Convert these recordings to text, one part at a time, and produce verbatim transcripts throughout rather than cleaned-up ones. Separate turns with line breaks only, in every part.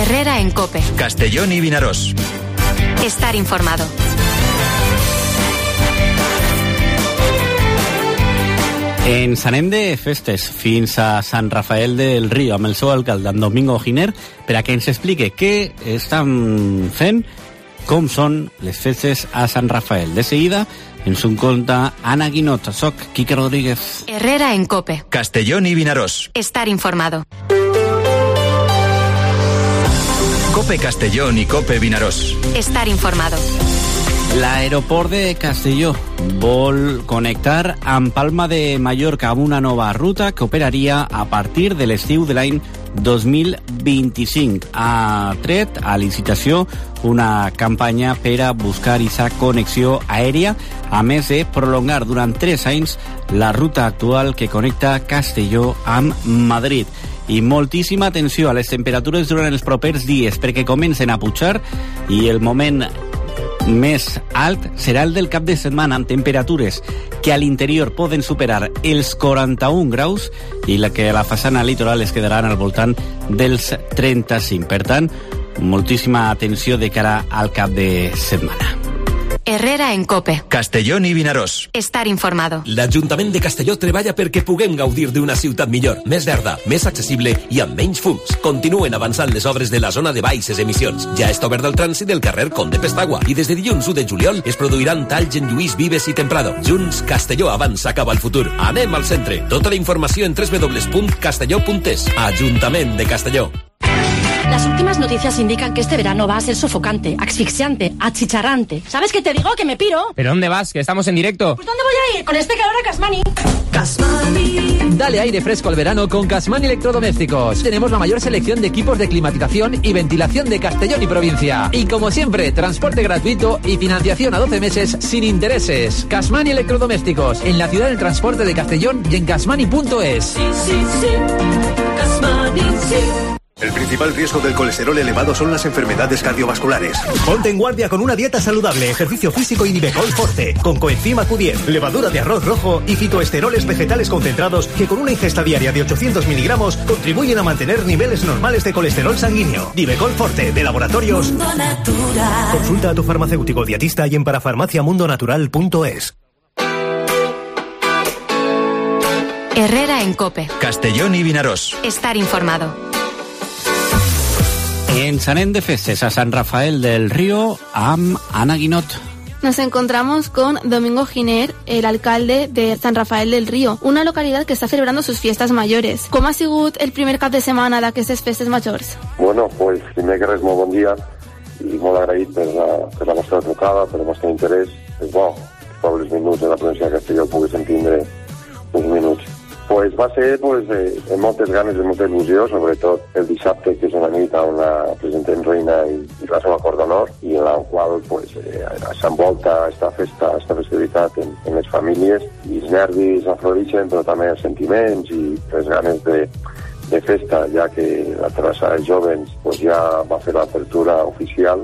Herrera en COPE.
Castellón i Vinaròs.
Estar informado.
Ens anem de festes fins a Sant Rafael del Río amb el seu alcalde, en Domingo Giner, per a que ens explique què estan fent, com són les festes a Sant Rafael. De seguida ens ho conta Anna Guinot. Soc Quique Rodríguez.
Herrera en COPE.
Castellón i Vinaròs.
Estar informado.
COPE Castellón i COPE Vinaròs.
Estar informado.
L'aeroport de Castelló vol connectar amb Palma de Mallorca amb una nova ruta que operaria a partir de l'estiu de l'any dos mil vint-i-cinc. Ha tret a licitació una campanya per a buscar aquesta connexió aèria, a més de prolongar durant tres anys la ruta actual que connecta Castelló amb Madrid. I moltíssima atenció a les temperatures durant els propers dies, perquè comencen a pujar i el moment més alt serà el del cap de setmana, amb temperatures que a l'interior poden superar els quaranta-un graus i la que a la façana litoral es quedaran al voltant dels trenta-cinc. Per tant, moltíssima atenció de cara al cap de setmana.
Herrera en COPE.
Castellón i Vinaròs.
Estar informado.
L'Ajuntament de Castelló treballa perquè puguem gaudir d'una ciutat millor, més verda, més accessible i amb menys fums. Continuen avançant les obres de la zona de baixes emissions. Ja està obert el trànsit del carrer Conde Pestagua i des de dilluns u de juliol es produiran talls en Lluís Vives i Temprado. Junts, Castelló avança cap al futur. Anem al centre. Tota la informació en doble u doble u doble u punt castelló punt es. Ajuntament de Castelló.
Las últimas noticias indican que este verano va a ser sofocante, asfixiante, achicharrante. ¿Sabes qué te digo? Que me piro.
¿Pero dónde vas? Que estamos en directo.
Pues ¿dónde voy a ir? Con este calor a Casmani.
Casmani. Dale aire fresco al verano con Casmani Electrodomésticos. Tenemos la mayor selección de equipos de climatización y ventilación de Castellón y provincia. Y como siempre, transporte gratuito y financiación a doce meses sin intereses. Casmani Electrodomésticos, en la ciudad del transporte de Castellón y en casmani punto es.
Sí, sí, sí. Casmani, sí. El principal riesgo del colesterol elevado son las enfermedades cardiovasculares. Ponte en guardia con una dieta saludable, ejercicio físico y Nivecol Forte, con coenzima Q diez, levadura de arroz rojo y fitoesteroles vegetales concentrados que con una ingesta diaria de ochocientos miligramos contribuyen a mantener niveles normales de colesterol sanguíneo. Nivecol Forte, de Laboratorios Mundo Natural. Consulta a tu farmacéutico dietista y en parafarmacia mundo natural punto es.
Herrera en COPE.
Castellón i Vinaròs.
Estar informado.
Ens anem de festes a San Rafael del Río amb Anna Guinot.
Nos encontramos con Domingo Giner, el alcalde de San Rafael del Río, una localidad que está celebrando sus fiestas mayores. Com ha sigut el primer cap de setmana d'aquestes festes majors?
Bueno, pues primer que res, molt bon dia i molt agraït per la, per la vostra trucada, per el vostre interès. És bo, els pobles minuts de la província de Castelló poguessin tindre uns minuts. Pues va ser pues, eh, amb moltes ganes, amb molta il·lusió, sobretot el dissabte, que és una nit on la presentem reina i, i la seva cort d'honor, i en la qual pues, eh, s'envolta aquesta festa, aquesta festivitat en, en les famílies, i els nervis afloreixen, però també els sentiments i les ganes de, de festa, ja que la terrassa de jóvens pues, ja va fer l'apertura oficial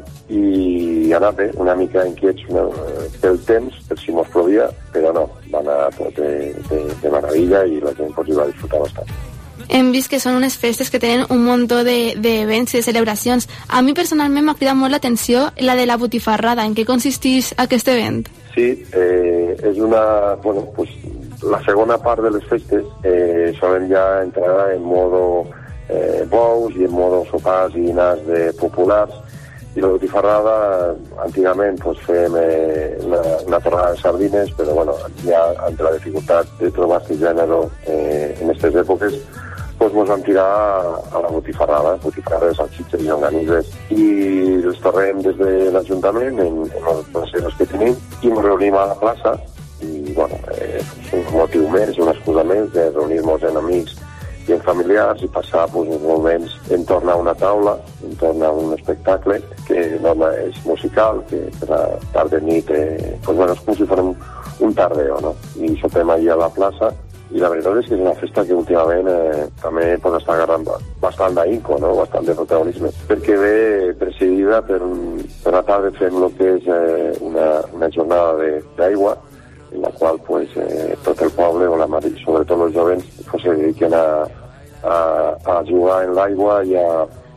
i anar bé, una mica inquiets una, pel temps, per si mos plovia, però no, va anar tot de, de, de meravella i la gent pues, hi va disfrutar bastant.
Hem vist que són unes festes que tenen un muntó d'events i de celebracions. A mi personalment m'ha cridat molt l'atenció la de la botifarrada. En què consisteix aquest event?
Sí, eh, és una... Bueno, pues, la segona part de les festes eh, solen ja entrar en modo eh, bous i en modo sopars i dinars de populars, i la botifarrada antigament pues, fèiem eh, una, una torrada de sardines, però bueno, ja entre la dificultat de trobar aquest gènere eh, en aquestes èpoques pues, ens vam tirar a, a la botifarrada, botifarrada de salsitxes i llonganisses, i els tornem des de l'Ajuntament en, en els placeres que tenim i ens reunim a la plaça i bueno, eh, és un motiu més, una excusa més de reunir-nos en amics i en familiars i passar pues, uns moments entorn a una taula, entorn a un espectacle que no és musical, que per la tarda nit eh, pues, bueno, és com si farem un tardeo, no? I sopem allà a la plaça i la veritat és que és una festa que últimament eh, també pues, està agarrant bastant d'ahínco, no? Bastant de protagonisme, perquè ve presidida per, per una tarda fem el que és eh, una, una jornada d'aigua en la qual pues, eh, tot el poble, o la, sobretot els jovens, pues, se dediquen a, a, a jugar en l'aigua i, a,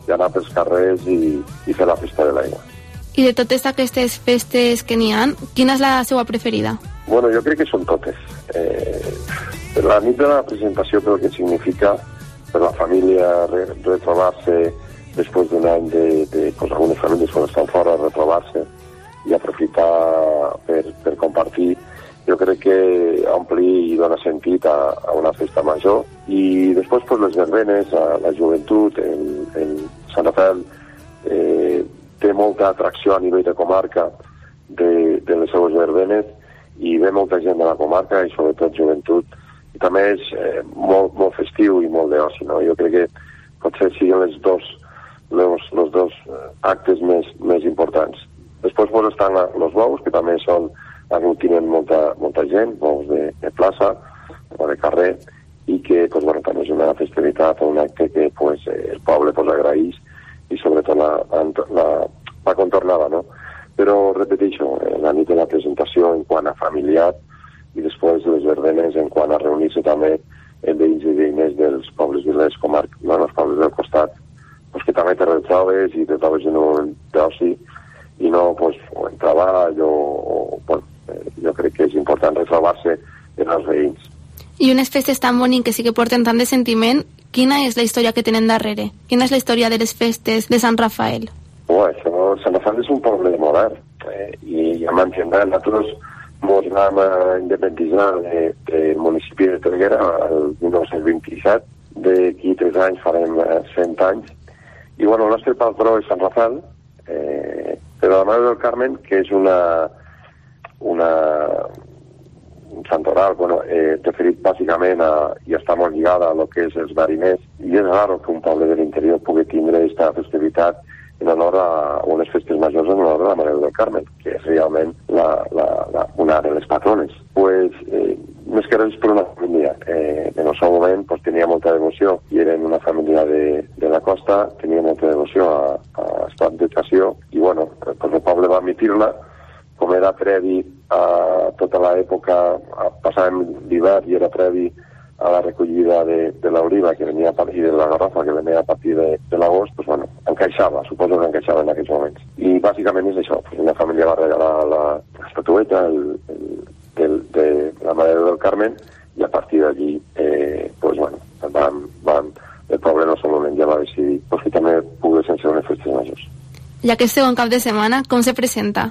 i anar pels carrers i, i fer la festa de l'aigua.
I de totes aquestes festes que n'hi ha, quina és la seva preferida?
Bueno, jo crec que són totes. Eh, la nit de la presentació, pel que significa per la família re, retrobar-se després d'un any de, de pues, algunes famílies quan estan fora, retrobar-se i aprofitar per, per compartir, jo crec que ompli i dona sentit a, a una festa major. I després pues, les verbenes, la joventut, el, el Sant Rafael eh, té molta atracció a nivell de comarca de, de les seues verbenes i ve molta gent de la comarca i sobretot joventut. I també és eh, molt, molt festiu i molt d'oci, no? Jo crec que potser siguin els dos, los, los dos actes més, més importants. Després pues, estan els bous, que també són, aglutinen molta, molta gent, bous de, de plaça o de carrer, i que pues, bueno, també és una festivitat o un acte que pues, el poble pues, agraeix i sobretot la, la, la contornada, no? Però, repeteixo, la nit de la presentació en quant a familiar i després les verbenes en quant a reunir-se també amb veïns i veïnes dels pobles vilers, comarc, no, els pobles del costat, pues, que també te retrobes i te trobes en un d'oci i no pues, o en treball o, o bueno, jo crec que és important retrobar-se en els veïns.
I unes festes tan boniques i que porten tant de sentiment, quina és la història que tenen darrere? Quina és la història de les festes de Sant Rafael?
Oh, això, Sant Rafael és un poble modern eh, i ja m'entendrà, nosaltres ens vam independitzar del de municipi de Terguera el dinou vint-i-set, d'aquí tres anys farem cent anys, i bueno, el nostre patró és Sant Rafael, eh, però la Mare del Carmen, que és una, una un santoral, bueno, eh, referit bàsicament a, i està molt lligada a lo que és els mariners, i és raro que un poble de l'interior pugui tindre aquesta festivitat en honor a unes festes majors en honor a la Mare del Carmen, que és realment la, la, la, una de les patrones. Pues, eh, més que res per una família. Eh, en el seu moment pues, tenia molta devoció i eren una família de, de la costa, tenia molta devoció a, a aquesta dedicació i bueno, pues, el poble va admitir-la, com era previ a tota l'època, passàvem l'hivern i era previ a la recollida de, de l'oliva que venia a partir de la garrafa que venia a partir de, de l'agost, pues, bueno, encaixava, suposo que encaixava en aquells moments. I bàsicament és això, pues, una família va regalar la, l'estatueta el, el, del, de la Mare del Carmen i a partir d'allí eh, pues, bueno, vam, vam, el poble en el seu moment ja va decidir pues, que també poguessin ser unes festes majors.
I aquest segon cap de setmana, com se presenta?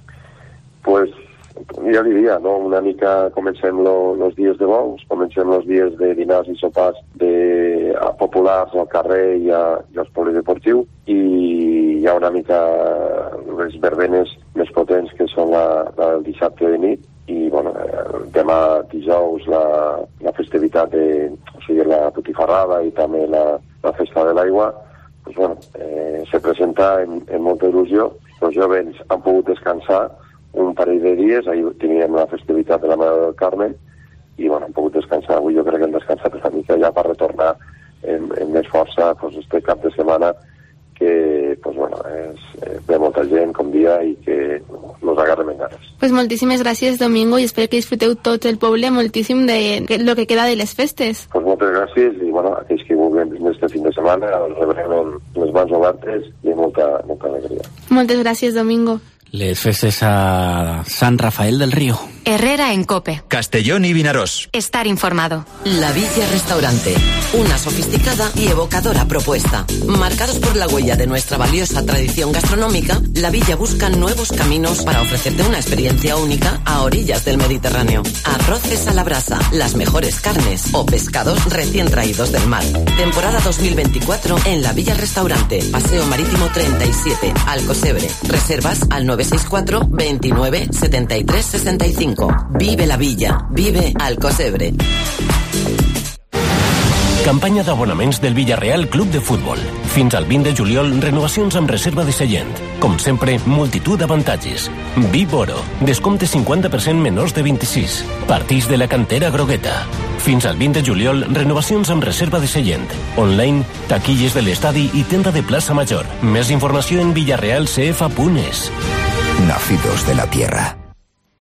Pues ja diria, no? Una mica comencem els dies de bous, comencem els dies de dinars i sopars de, a populars al carrer i, a, i als pobles deportius i hi ha una mica les verbenes més potents que són la, la del dissabte de nit i bueno, demà dijous la, la festivitat de, o sigui, la botifarrada i també la, la festa de l'aigua pues, bueno, eh, se presenta en, en molta il·lusió. Els jovents han pogut descansar un parell de dies, ahir teníem la festivitat de la Mare del Carmen i bueno, hem pogut descansar. Avui jo crec que hem descansat una mica ja per retornar amb, amb més força pues, este cap de setmana que pues, bueno, és, eh, ve molta gent com dia i que nos agarrem en ganes.
Pues moltíssimes gràcies, Domingo, i espero que disfruteu tot el poble moltíssim de lo que queda de les festes.
Pues moltes gràcies i bueno, aquells que vulguin venir este fin de setmana els rebrem amb les mans obertes i molta, molta alegria.
Moltes gràcies, Domingo.
Les festes a San Rafael del Río.
Herrera en COPE.
Castellón y Vinarós.
Estar informado.
La Villa Restaurante. Una sofisticada y evocadora propuesta. Marcados por la huella de nuestra valiosa tradición gastronómica, la Villa busca nuevos caminos para ofrecerte una experiencia única a orillas del Mediterráneo. Arroces a la brasa, las mejores carnes o pescados recién traídos del mar. Temporada dos mil veinticuatro en la Villa Restaurante. Paseo Marítimo treinta y siete, Alcocebre. Reservas al nueve seis cuatro, veintinueve, setenta y tres, sesenta y cinco. Vive la Villa, vive Alcocebre.
Campanya d'abonaments del Villarreal Club de Futbol. Fins al vint de juliol, renovacions amb reserva de seient. Com sempre, multitud d'avantatges. Vivoro, descompte cinquanta per cent menors de vint-i-sis. Partits de la cantera grogueta. Fins al vint de juliol, renovacions amb reserva de seient. Online, taquilles de l'estadi i tenda de plaça major. Més informació en villarreal c f punt es.
Nacidos de la tierra.